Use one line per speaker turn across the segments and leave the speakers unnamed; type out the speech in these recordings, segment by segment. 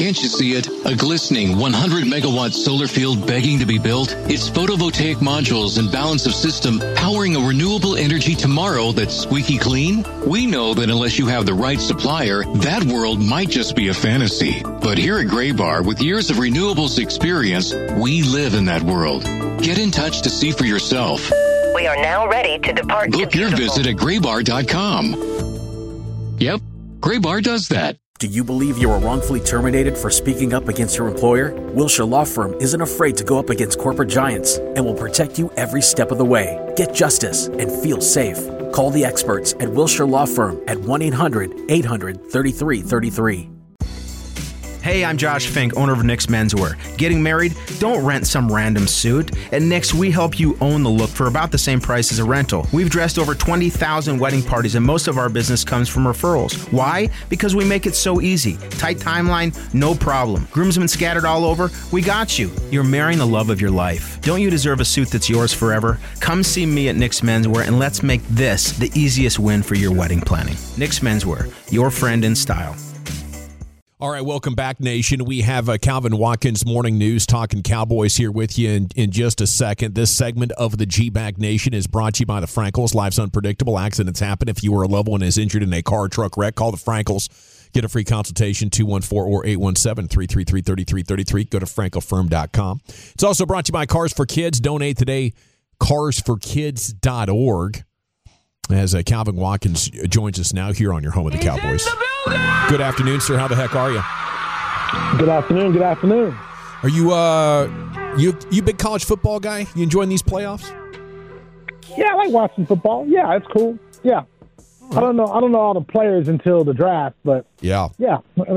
Can't you see it? A glistening 100-megawatt solar field begging to be built? It's photovoltaic modules and balance of system powering a renewable energy tomorrow that's squeaky clean? We know that unless you have the right supplier, that world might just be a fantasy. But here at Graybar, with years of renewables experience, we live in that world. Get in touch to see for yourself.
We are now ready to depart.
Book your visit at graybar.com. Yep, Graybar does that.
Do you believe you were wrongfully terminated for speaking up against your employer? Wilshire Law Firm isn't afraid to go up against corporate giants and will protect you every step of the way. Get justice and feel safe. Call the experts at Wilshire Law Firm at 1-800-800-3333.
Hey, I'm Josh Fink, owner of Nick's Menswear. Getting married? Don't rent some random suit. At Nick's, we help you own the look for about the same price as a rental. We've dressed over 20,000 wedding parties, and most of our business comes from referrals. Why? Because we make it so easy. Tight timeline, no problem. Groomsmen scattered all over? We got you. You're marrying the love of your life. Don't you deserve a suit that's yours forever? Come see me at Nick's Menswear, and let's make this the easiest win for your wedding planning. Nick's Menswear, your friend in style.
All right, welcome back, Nation. We have Calvin Watkins, Morning News, talking Cowboys here with you in just a second. This segment of the G-Bag Nation is brought to you by the Frankels. Life's unpredictable. Accidents happen. If you or a loved one is injured in a car or truck wreck, call the Frankels. Get a free consultation, 214 or 817-333-3333. Go to frankelfirm.com. It's also brought to you by Cars for Kids. Donate today, carsforkids.org. As Calvin Watkins joins us now here on your home of the Cowboys. Good afternoon, sir. How the heck are you?
Good afternoon. Good afternoon.
Are you you big college football guy? You enjoying these playoffs?
Yeah, I like watching football. Yeah, it's cool. Yeah. I don't know all the players until the draft, but
yeah.
I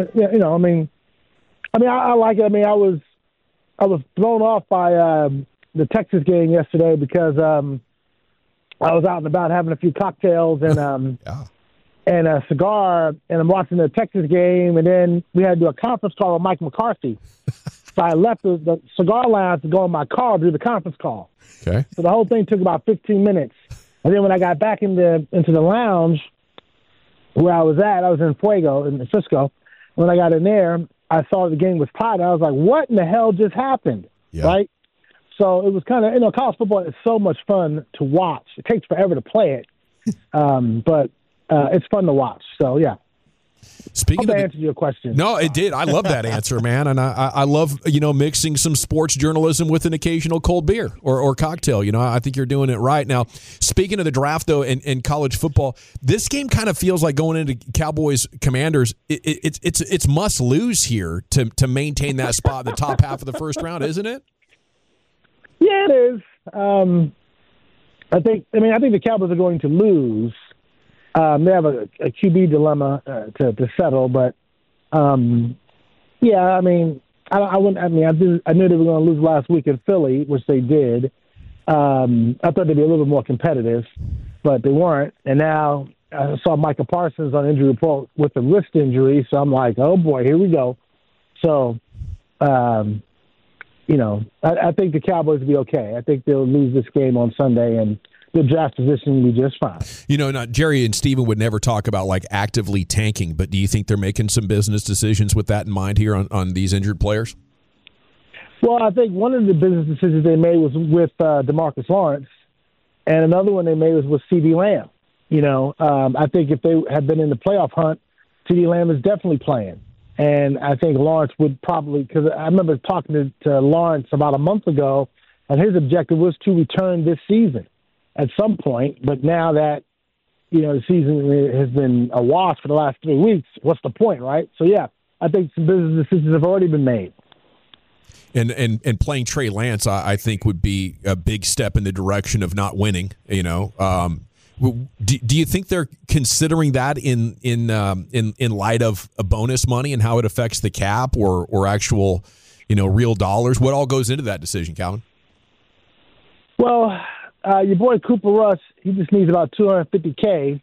like it. I mean, I was thrown off by the Texas game yesterday because I was out and about having a few cocktails and and a cigar, and I'm watching the Texas game, and then we had to do a conference call with Mike McCarthy. So I left the cigar lounge to go in my car to do the conference call.
Okay.
So the whole thing took about 15 minutes. And then when I got back into the lounge where I was at, I was in Fuego, in Frisco. When I got in there, I saw the game was tied. I was like, what in the hell just happened?
Yeah.
Right? So it was kind of, college football is so much fun to watch. It takes forever to play it, but it's fun to watch. So, yeah.
Speaking
I answered your question.
No, it did. I love that answer, man. And I love, mixing some sports journalism with an occasional cold beer or cocktail. I think you're doing it right. Now, speaking of the draft, though, and college football, this game kind of feels like going into Cowboys Commanders. It's must lose here to maintain that spot in the top half of the first round, isn't it?
Yeah, it is. I think the Cowboys are going to lose. They have a QB dilemma to settle, but I knew they were going to lose last week in Philly, which they did. I thought they'd be a little more competitive, but they weren't. And now I saw Micah Parsons on injury report with a wrist injury, so I'm like, oh boy, here we go. So, I think the Cowboys will be okay. I think they'll lose this game on Sunday, and the draft position will be just fine.
Now, Jerry and Steven would never talk about actively tanking, but do you think they're making some business decisions with that in mind here on these injured players?
Well, I think one of the business decisions they made was with DeMarcus Lawrence, and another one they made was with CeeDee Lamb. I think if they had been in the playoff hunt, CeeDee Lamb is definitely playing. And I think Lawrence would probably, because I remember talking to Lawrence about a month ago, and his objective was to return this season at some point. But now that, the season has been a wash for the last 3 weeks, what's the point, right? So, yeah, I think some business decisions have already been made.
And playing Trey Lance, I think, would be a big step in the direction of not winning, Do you think they're considering that in light of a bonus money and how it affects the cap or actual, real dollars? What all goes into that decision, Calvin?
Well, your boy Cooper Rush, he just needs about $250K,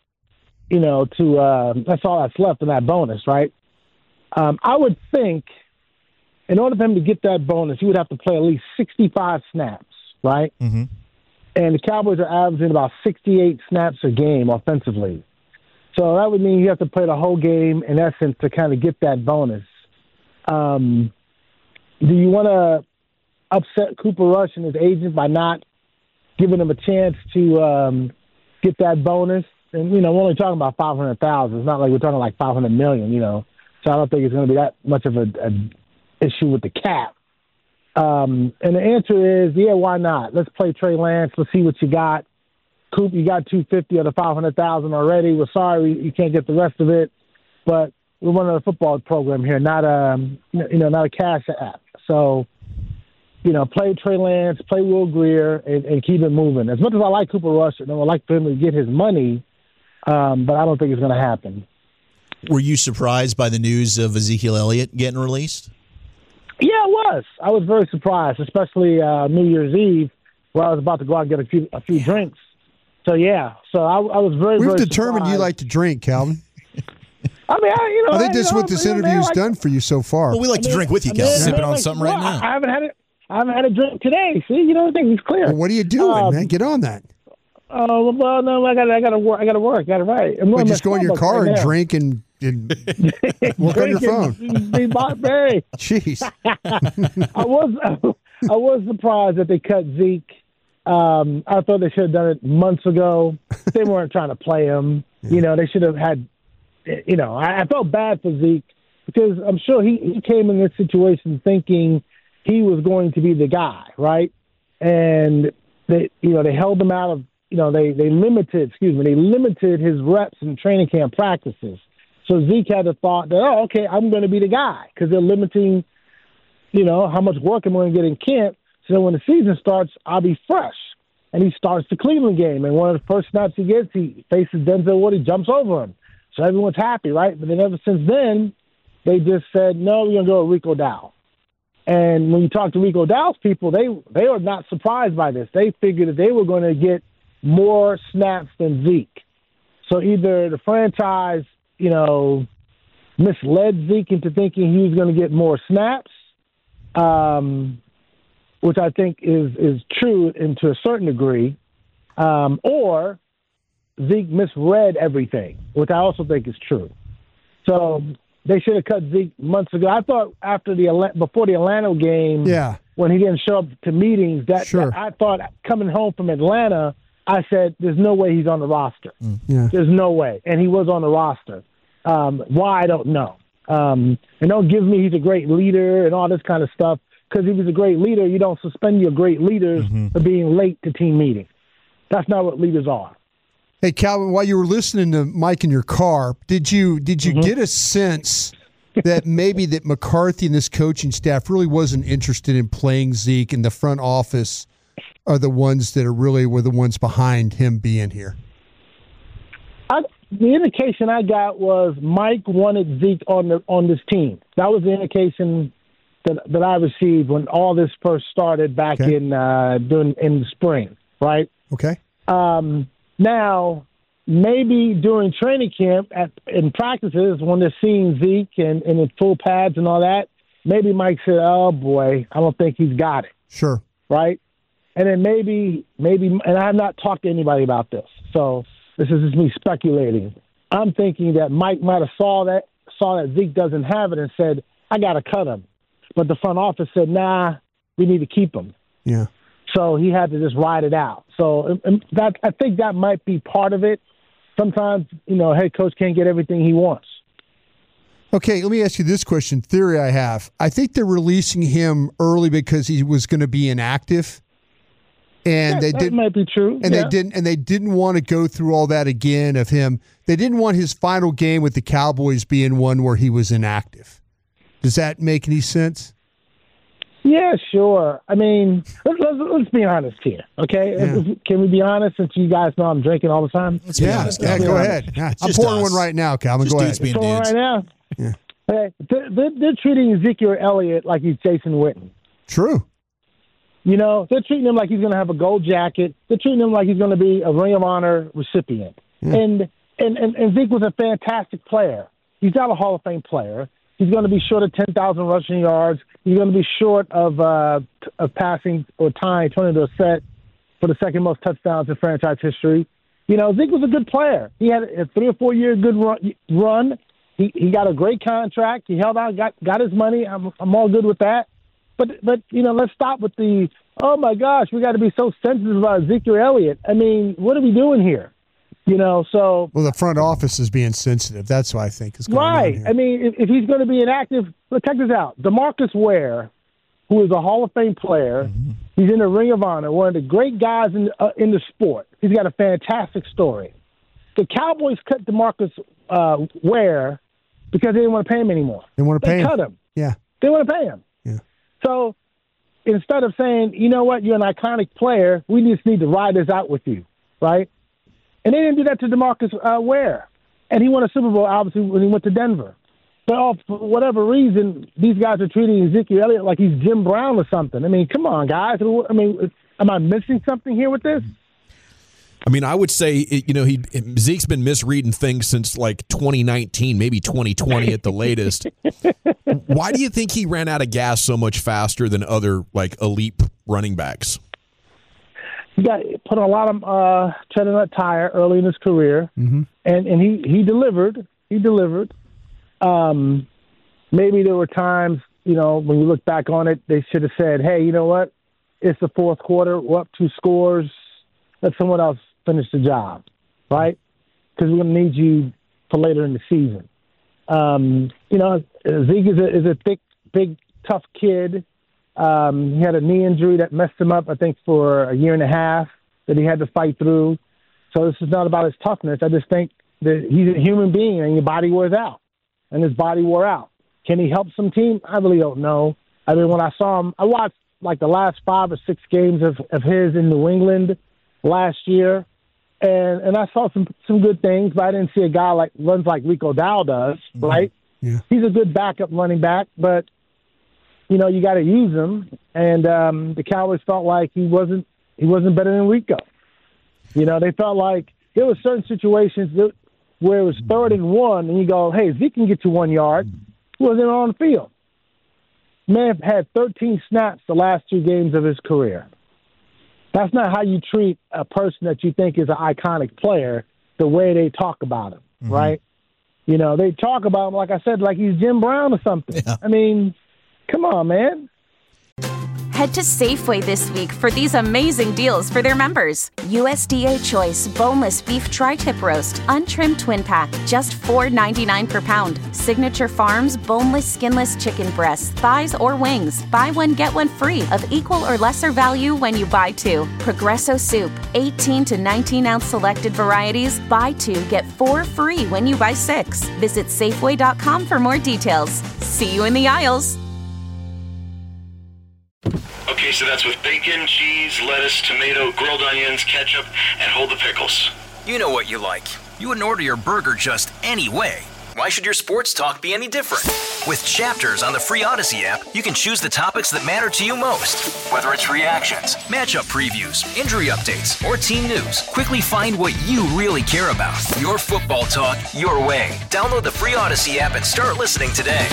that's all that's left in that bonus, right? I would think in order for him to get that bonus, he would have to play at least 65 snaps, right? Mm-hmm. And the Cowboys are averaging about 68 snaps a game offensively. So that would mean you have to play the whole game, in essence, to kind of get that bonus. Do you want to upset Cooper Rush and his agent by not giving him a chance to get that bonus? And, we're only talking about $500,000. It's not like we're talking like $500 million, So I don't think it's going to be that much of an issue with the cap. And the answer is, yeah, why not? Let's play Trey Lance. Let's see what you got. Coop, you got $250 of the $500,000 already. We're sorry you can't get the rest of it, but we're running a football program here, not a cash app. So, play Trey Lance, play Will Grier, and keep it moving. As much as I like Cooper Rush, and I would like for him to get his money, but I don't think it's going to happen.
Were you surprised by the news of Ezekiel Elliott getting released?
Yeah, I was. I was very surprised, especially New Year's Eve, where I was about to go out and get a few drinks. So, yeah. So I was very,
We've
very
determined
surprised.
you like to drink, Calvin.
I mean,
I think that's what this interview's done for you so far.
Well, we like to drink with you, Calvin.
Sipping on something right now.
I haven't had a drink today. See, I think it's clear.
Well, what are you doing, man? Get on that.
Oh, well, no, I gotta work. I got to write.
Just go in your car and drink and work on your phone. Jeez.
I was surprised that they cut Zeke. I thought they should have done it months ago. They weren't trying to play him. They should have had. I felt bad for Zeke because I'm sure he came in this situation thinking he was going to be the guy, right? And they held him out of. They limited his reps in training camp practices. So Zeke had the thought that, okay, I'm going to be the guy because they're limiting, how much work I'm going to get in camp. So when the season starts, I'll be fresh. And he starts the Cleveland game. And one of the first snaps he gets, he faces Denzel Ward. He jumps over him. So everyone's happy, right? But then ever since then, they just said, no, we're going to go with Rico Dowdle. And when you talk to Rico Dowdle's people, they are not surprised by this. They figured that they were going to get more snaps than Zeke. So either the franchise, misled Zeke into thinking he was going to get more snaps, which I think is true and to a certain degree, or Zeke misread everything, which I also think is true. So they should have cut Zeke months ago. I thought before the Atlanta game, when he didn't show up to meetings, that I thought coming home from Atlanta, I said, there's no way he's on the roster.
Yeah.
There's no way. And he was on the roster. Why, I don't know. And don't give me he's a great leader and all this kind of stuff. Because if he's a great leader, you don't suspend your great leaders for being late to team meetings. That's not what leaders are.
Hey, Calvin, while you were listening to Mike in your car, did you get a sense that maybe that McCarthy and this coaching staff really wasn't interested in playing Zeke, and the front office are the ones that were the ones behind him being here?
The indication I got was Mike wanted Zeke on this team. That was the indication that I received when all this first started back in the spring, right?
Okay.
Now, maybe during training camp in practices when they're seeing Zeke and in full pads and all that, maybe Mike said, oh, boy, I don't think he's got it.
Sure.
Right? And then maybe, and I have not talked to anybody about this, so this is just me speculating. I'm thinking that Mike might have saw that Zeke doesn't have it and said, I got to cut him. But the front office said, nah, we need to keep him.
Yeah.
So he had to just ride it out. So I think that might be part of it. Sometimes, head coach can't get everything he wants.
Okay, let me ask you this question. Theory I have. I think they're releasing him early because he was going to be inactive. And
that might be true.
And they didn't want to go through all that again of him. They didn't want his final game with the Cowboys being one where he was inactive. Does that make any sense?
Yeah, sure. I mean, let's be honest here, okay?
Yeah.
Can we be honest since you guys know I'm drinking all the time?
Let's be honest, Calvin.
Go ahead. Yeah, I'm pouring one right now, Calvin. Go ahead.
Being
Pouring
dudes.
right now?
Yeah.
Hey, they're treating Ezekiel Elliott like he's Jason Witten.
True.
They're treating him like he's going to have a gold jacket. They're treating him like he's going to be a Ring of Honor recipient. Yeah. And Zeke was a fantastic player. He's not a Hall of Fame player. He's going to be short of 10,000 rushing yards. He's going to be short of passing or tying, turning to a set for the second most touchdowns in franchise history. Zeke was a good player. He had a 3 or 4 year good run, he got a great contract. He held out, got his money. I'm all good with that. But let's stop with the, oh, my gosh, we got to be so sensitive about Ezekiel Elliott. I mean, what are we doing here? So.
Well, the front office is being sensitive. That's what I think is going on
right.
here.
I mean, if he's going to be inactive, look, check this out. DeMarcus Ware, who is a Hall of Fame player, he's in the Ring of Honor, one of the great guys in the sport. He's got a fantastic story. The Cowboys cut DeMarcus Ware because they didn't want to pay him anymore.
They want to pay him.
Cut him.
Yeah.
They want to pay him.
Yeah.
So instead of saying, you know what, you're an iconic player, we just need to ride this out with you, right? And they didn't do that to DeMarcus Ware. And he won a Super Bowl, obviously, when he went to Denver. But for whatever reason, these guys are treating Ezekiel Elliott like he's Jim Brown or something. I mean, come on, guys. I mean, am I missing something here with this?
I mean, I would say, Zeke's been misreading things since like 2019, maybe 2020 at the latest. Why do you think he ran out of gas so much faster than other like elite running backs?
He got put on a lot of tread on that tire early in his career, and he delivered. He delivered. Maybe there were times, when you look back on it, they should have said, hey, you know what? It's the fourth quarter. We're up 2 scores. Let someone else finish the job, right? Because we're going to need you for later in the season. Zeke is a thick, big, tough kid. He had a knee injury that messed him up, I think, for a year and a half that he had to fight through. So this is not about his toughness. I just think that he's a human being and your body wears out. And his body wore out. Can he help some team? I really don't know. I mean, when I saw him, I watched like the last 5 or 6 games of his in New England last year, and I saw some good things, but I didn't see a guy runs like Rico Dow does, right?
Yeah.
He's a good backup running back, but you got to use him. And the Cowboys felt like he wasn't better than Rico. They felt like there were certain situations where it was 3rd and 1, and you go, hey, Zeke can get you 1 yard. He wasn't on the field. Man had 13 snaps the last 2 games of his career. That's not how you treat a person that you think is an iconic player, the way they talk about him, right? They talk about him, like I said, like he's Jim Brown or something. Yeah. I mean, come on, man.
Head to Safeway this week for these amazing deals for their members. USDA Choice Boneless Beef Tri-Tip Roast, Untrimmed Twin Pack, just $4.99 per pound. Signature Farms Boneless Skinless Chicken Breasts, Thighs, or Wings. Buy one, get one free of equal or lesser value when you buy 2. Progresso Soup, 18 to 19-ounce selected varieties. Buy 2, get 4 free when you buy 6. Visit Safeway.com for more details. See you in the aisles.
Okay, so that's with bacon, cheese, lettuce, tomato, grilled onions, ketchup, and hold the pickles.
You know what you like. You wouldn't order your burger just any way. Why should your sports talk be any different? With Chapters on the free Odyssey app, you can choose the topics that matter to you most. Whether it's reactions, matchup previews, injury updates, or team news, quickly find what you really care about. Your football talk, your way. Download the free Odyssey app and start listening today.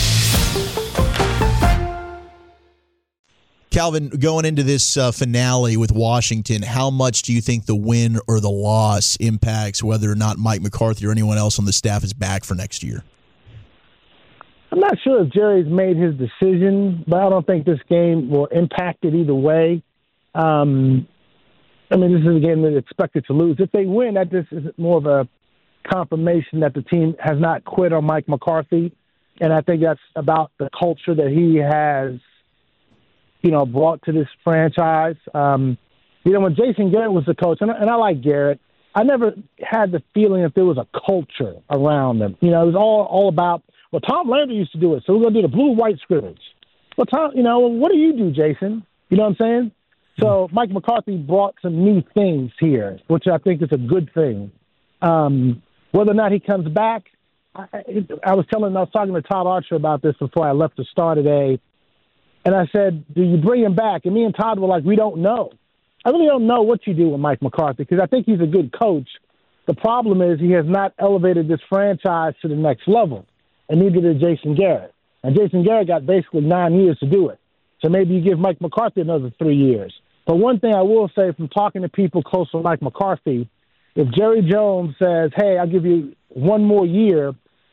Calvin, going into this finale with Washington, how much do you think the win or the loss impacts whether or not Mike McCarthy or anyone else on the staff is back for next year?
I'm not sure if Jerry's made his decision, but I don't think this game will impact it either way. This is a game they're expected to lose. If they win, that just is more of a confirmation that the team has not quit on Mike McCarthy, and I think that's about the culture that he has brought to this franchise. When Jason Garrett was the coach, and I like Garrett, I never had the feeling that there was a culture around them. It was all about, well, Tom Landry used to do it, so we're going to do the blue-white scrimmage. Well, Tom, what do you do, Jason? You know what I'm saying? So Mike McCarthy brought some new things here, which I think is a good thing. Whether or not he comes back, I was talking to Todd Archer about this before I left the Star today. And I said, do you bring him back? And me and Todd were like, we don't know. I really don't know what you do with Mike McCarthy because I think he's a good coach. The problem is he has not elevated this franchise to the next level, and neither did Jason Garrett. And Jason Garrett got basically 9 years to do it. So maybe you give Mike McCarthy another 3 years. But one thing I will say from talking to people close to Mike McCarthy, if Jerry Jones says, hey, I'll give you 1 more year,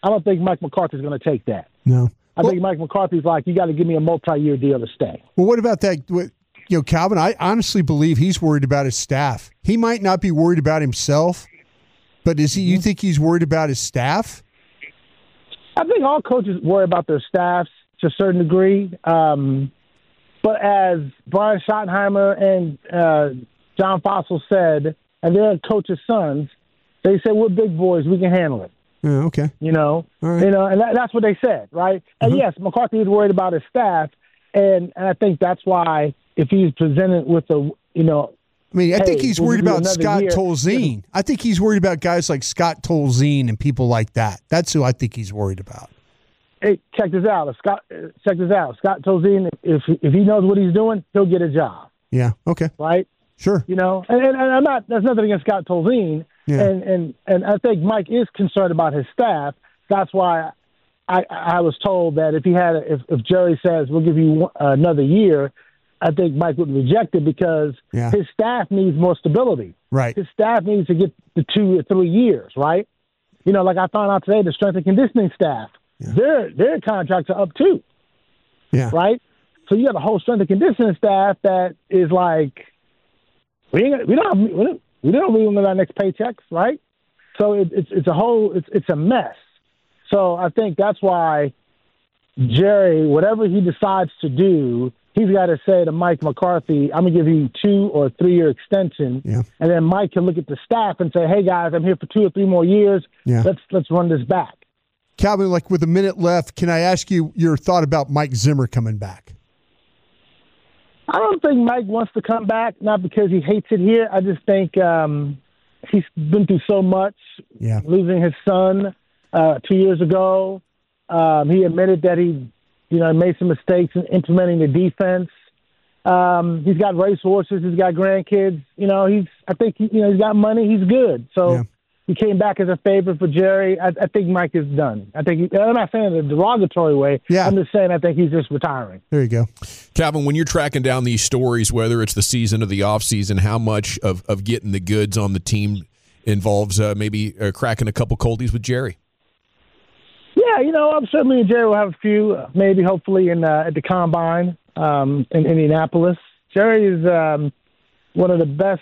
I don't think Mike McCarthy's going to take that.
No.
I think Mike McCarthy's like, you got to give me a multi-year deal to stay.
Well, what about that? Calvin, I honestly believe he's worried about his staff. He might not be worried about himself, but is he? You think he's worried about his staff?
I think all coaches worry about their staffs to a certain degree. But as Brian Schottenheimer and John Fossil said, and they're coaches' sons, they said, we're big boys. We can handle it.
Yeah, okay.
All right. And that's what they said, right? And yes, McCarthy is worried about his staff, and I think that's why if he's presented with I
think he's worried about Scott Tolzien. I think he's worried about guys like Scott Tolzien and people like that. That's who I think he's worried about.
Hey, check this out. Scott Tolzien, if he knows what he's doing, he'll get a job.
Yeah. Okay.
Right.
Sure.
And I'm not. There's nothing against Scott Tolzien. Yeah. And I think Mike is concerned about his staff. That's why I was told that if Jerry says we'll give you another year, I think Mike would reject it because his staff needs more stability.
Right.
His staff needs to get the 2 or 3 years. Right. Like I found out today, the strength and conditioning staff, their contracts are up too.
Yeah.
Right. So you have a whole strength and conditioning staff that is like, we don't even get our next paychecks, right? So it's a mess. So I think that's why Jerry, whatever he decides to do, he's got to say to Mike McCarthy, I'm going to give you 2 or 3 year extension.
Yeah. And
then Mike can look at the staff and say, hey, guys, I'm here for 2 or 3 more years.
Yeah.
Let's run this back.
Calvin, with a minute left, can I ask you your thought about Mike Zimmer coming back?
I don't think Mike wants to come back, not because he hates it here. I just think he's been through so much, losing his son 2 years ago. He admitted that he made some mistakes in implementing the defense. He's got racehorses. He's got grandkids. I think he's got money. He's good. So he came back as a favorite for Jerry. I think Mike is done. I'm not saying it in a derogatory way.
Yeah.
I'm just saying I think he's just retiring.
There you go.
Calvin, when you're tracking down these stories, whether it's the season or the offseason, how much of getting the goods on the team involves maybe cracking a couple coldies with Jerry?
Yeah, I'm sure me and Jerry will have a few, maybe hopefully at the Combine in Indianapolis. Jerry is one of the best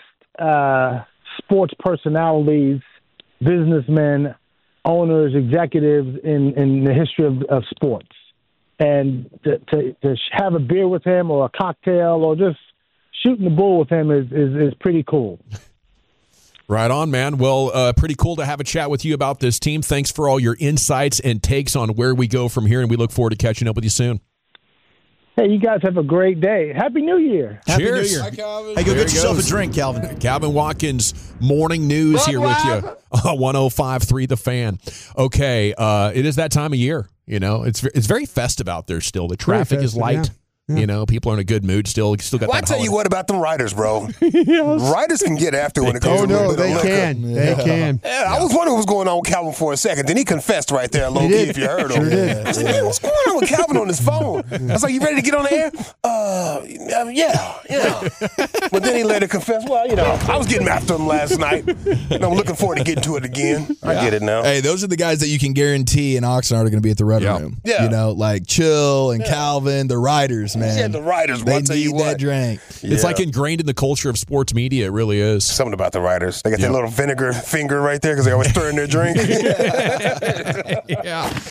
sports personalities, businessmen, owners, executives in the history of sports. And to have a beer with him or a cocktail or just shooting the bull with him is pretty cool.
Right on, man. Well, pretty cool to have a chat with you about this team. Thanks for all your insights and takes on where we go from here, and we look forward to catching up with you soon.
Hey, you guys have a great day. Happy New Year.
Cheers.
Happy New Year.
Hi, Calvin.
Hey, go get yourself a drink, Calvin.
Calvin Watkins, Morning News here with you. 105.3 The Fan. Okay, it is that time of year. It's very festive out there still. The traffic is light. Yeah. People are in a good mood still. Still got.
Well, I tell you what about them writers, bro. Writers can get after when it comes to
they can. They can.
Yeah, I was wondering what was going on with Calvin for a second. Then he confessed right there, low key, if you heard him. I said, man, what's going on with Calvin on his phone? I was like, you ready to get on the air? Yeah. But then he later confessed, I was getting after him last night, and I'm looking forward to getting to it again. I get it now.
Hey, those are the guys that you can guarantee in Oxnard are going to be at the Rudder Room.
Yeah.
Like Chill and Calvin, the writers, man.
Yeah, the writers.
They
I'll tell you
need that drink.
It's like ingrained in the culture of sports media. It really is.
Something about the writers. They got that little vinegar finger right there because they always stir in their drink.
Yeah.